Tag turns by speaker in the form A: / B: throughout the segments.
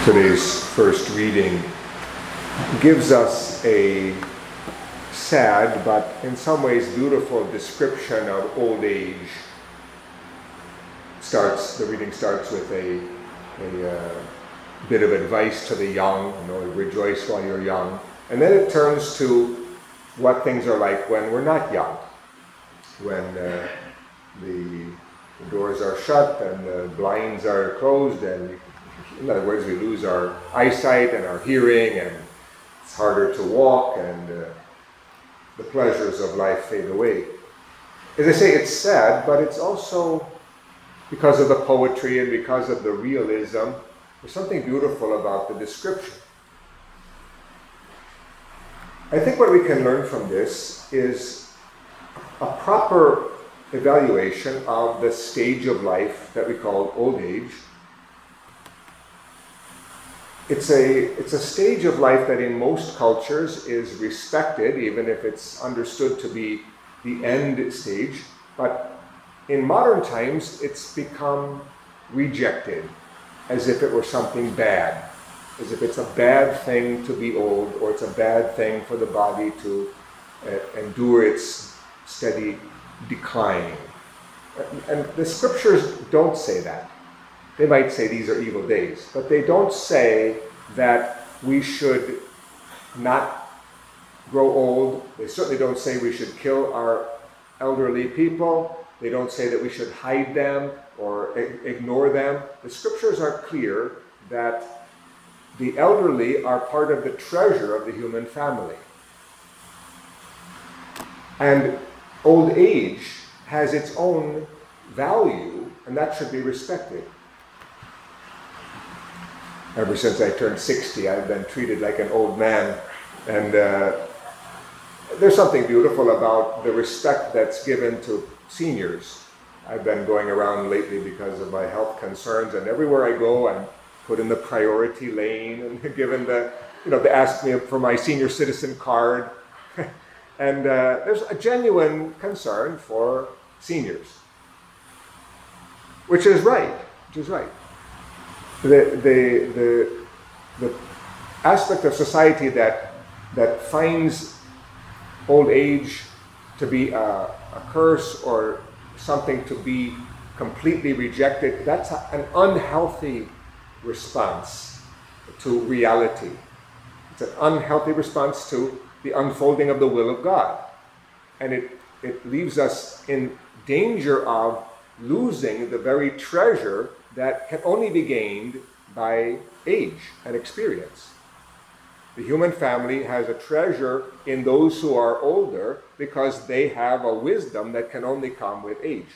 A: Today's first reading gives us a sad but in some ways beautiful description of old age. The reading starts with a bit of advice to the young, rejoice while you're young. And then it turns to what things are like when we're not young, when the doors are shut and the blinds are closed, and in other words, we lose our eyesight and our hearing, and it's harder to walk, and the pleasures of life fade away. As I say, it's sad, but it's also, because of the poetry and because of the realism, there's something beautiful about the description. I think what we can learn from this is a proper evaluation of the stage of life that we call old age. It's a stage of life that in most cultures is respected, even if it's understood to be the end stage. But in modern times, it's become rejected, as if it were something bad, as if it's a bad thing to be old, or it's a bad thing for the body to endure its steady decline. And the scriptures don't say that. They might say these are evil days, but they don't say that we should not grow old. They certainly don't say we should kill our elderly people. They don't say that we should hide them or ignore them. The scriptures are clear that the elderly are part of the treasure of the human family. And old age has its own value, and that should be respected. Ever since I turned 60, I've been treated like an old man. And there's something beautiful about the respect that's given to seniors. I've been going around lately because of my health concerns, and everywhere I go, I'm put in the priority lane and given they ask me for my senior citizen card. And there's a genuine concern for seniors, which is right. The aspect of society that finds old age to be a curse or something to be completely rejected, that's an unhealthy response to reality. It's an unhealthy response to the unfolding of the will of God. And it leaves us in danger of losing the very treasure that can only be gained by age and experience. The human family has a treasure in those who are older because they have a wisdom that can only come with age.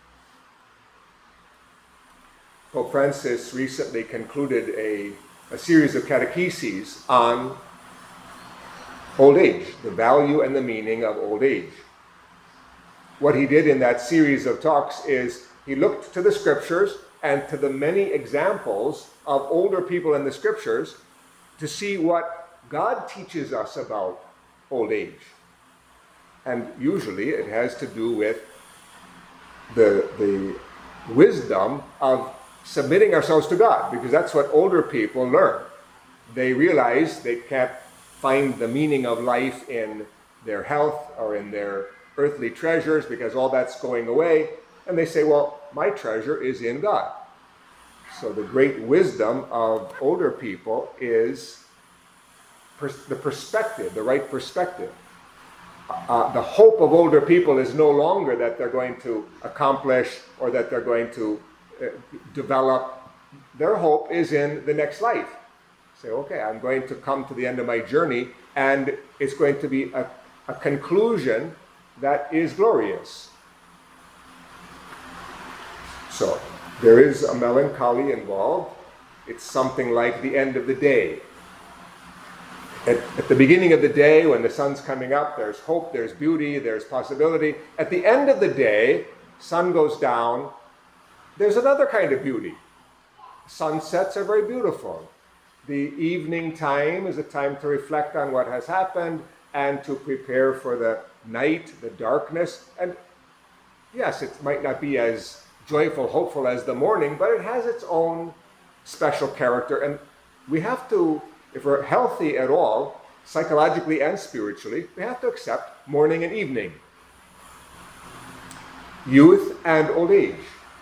A: Pope Francis recently concluded a series of catecheses on old age, the value and the meaning of old age. What he did in that series of talks is he looked to the scriptures and to the many examples of older people in the scriptures to see what God teaches us about old age. And usually it has to do with the wisdom of submitting ourselves to God, because that's what older people learn. They realize they can't find the meaning of life in their health or in their earthly treasures because all that's going away. And they say, well, my treasure is in God. So the great wisdom of older people is the perspective, the right perspective. The hope of older people is no longer that they're going to accomplish or that they're going to develop. Their hope is in the next life. Say, okay, I'm going to come to the end of my journey, and it's going to be a conclusion that is glorious. So there is a melancholy involved. It's something like the end of the day. At the beginning of the day, when the sun's coming up, there's hope, there's beauty, there's possibility. At the end of the day, sun goes down, there's another kind of beauty. Sunsets are very beautiful. The evening time is a time to reflect on what has happened and to prepare for the night, the darkness. And yes, it might not be as joyful, hopeful as the morning, but it has its own special character. And we have to, if we're healthy at all, psychologically and spiritually, we have to accept morning and evening, youth and old age.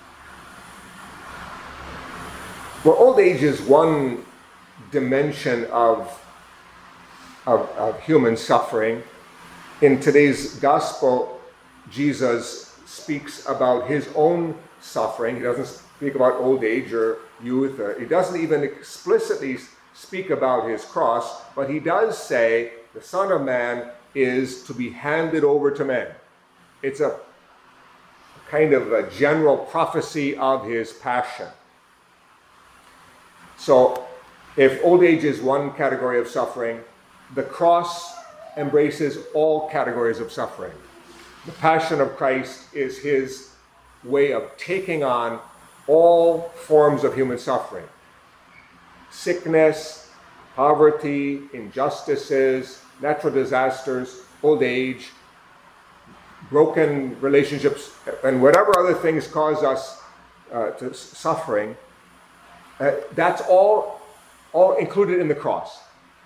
A: Well, old age is one dimension of human suffering. In today's gospel, Jesus speaks about his own suffering. He doesn't speak about old age or youth. He doesn't even explicitly speak about his cross, but he does say the Son of Man is to be handed over to men. It's a kind of a general prophecy of his passion. So if old age is one category of suffering, the cross embraces all categories of suffering. The passion of Christ is his way of taking on all forms of human suffering. Sickness, poverty, injustices, natural disasters, old age, broken relationships, and whatever other things cause us to suffering, that's all included in the cross.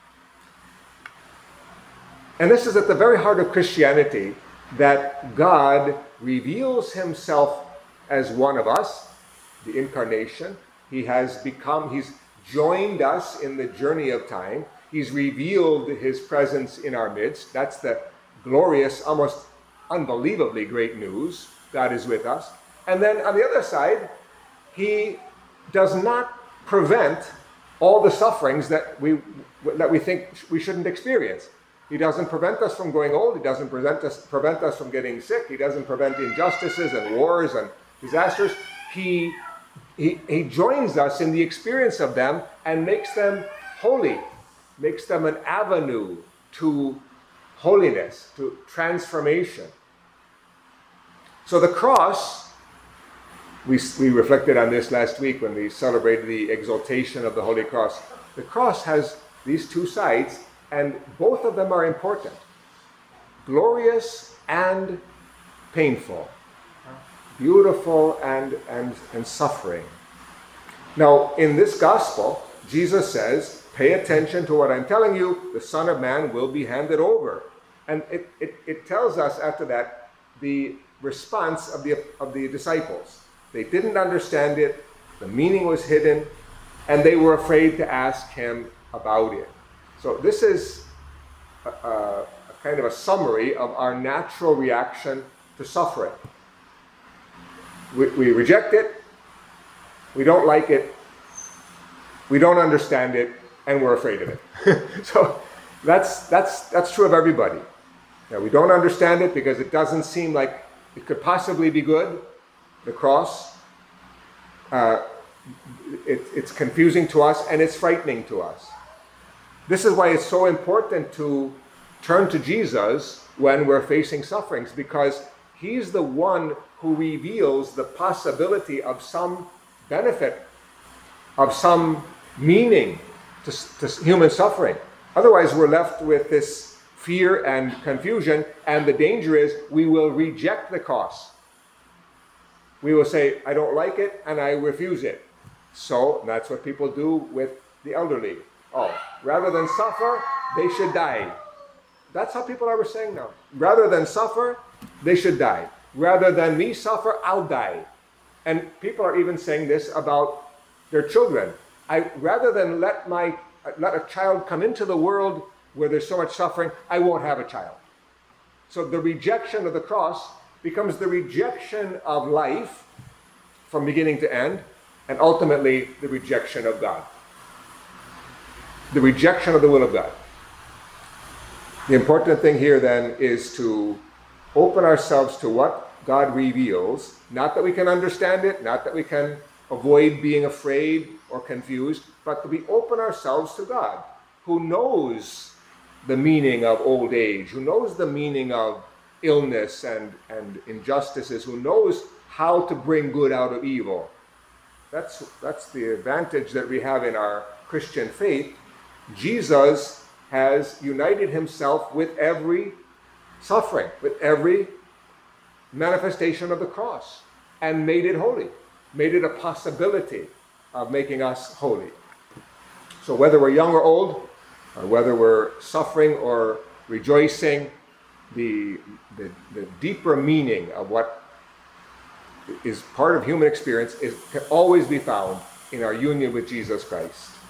A: And this is at the very heart of Christianity, that God reveals himself as one of us, the incarnation. He's joined us in the journey of time. He's revealed his presence in our midst. That's the glorious, almost unbelievably great news. God is with us. And then on the other side, he does not prevent all the sufferings that we think we shouldn't experience. He doesn't prevent us from growing old. He doesn't prevent us from getting sick. He doesn't prevent injustices and wars and disasters. He joins us in the experience of them and makes them holy, makes them an avenue to holiness, to transformation. So the cross, we reflected on this last week when we celebrated the exaltation of the Holy Cross. The cross has these two sides, and both of them are important. Glorious and painful. Beautiful and suffering. Now, in this gospel, Jesus says, pay attention to what I'm telling you, the Son of Man will be handed over. And it tells us after that the response of the disciples. They didn't understand it, the meaning was hidden, and they were afraid to ask him about it. So this is a kind of a summary of our natural reaction to suffering. We reject it, we don't like it, we don't understand it, and we're afraid of it. So that's true of everybody. Now, we don't understand it because it doesn't seem like it could possibly be good. The cross, it's confusing to us and it's frightening to us. This is why it's so important to turn to Jesus when we're facing sufferings, because he's the one who reveals the possibility of some benefit, of some meaning to human suffering. Otherwise, we're left with this fear and confusion, and the danger is we will reject the cross. We will say, I don't like it, and I refuse it. So that's what people do with the elderly. Oh, rather than suffer, they should die. That's how people are saying now. Rather than suffer, they should die. Rather than me suffer, I'll die. And people are even saying this about their children. Rather than let a child come into the world where there's so much suffering, I won't have a child. So the rejection of the cross becomes the rejection of life from beginning to end, and ultimately the rejection of God. The rejection of the will of God. The important thing here then is to open ourselves to what God reveals, not that we can understand it, not that we can avoid being afraid or confused, but that we open ourselves to God, who knows the meaning of old age, who knows the meaning of illness and injustices, who knows how to bring good out of evil. That's the advantage that we have in our Christian faith. Jesus has united himself with every suffering, with every manifestation of the cross, and made it holy, made it a possibility of making us holy. So whether we're young or old, or whether we're suffering or rejoicing, the deeper meaning of what is part of human experience can always be found in our union with Jesus Christ.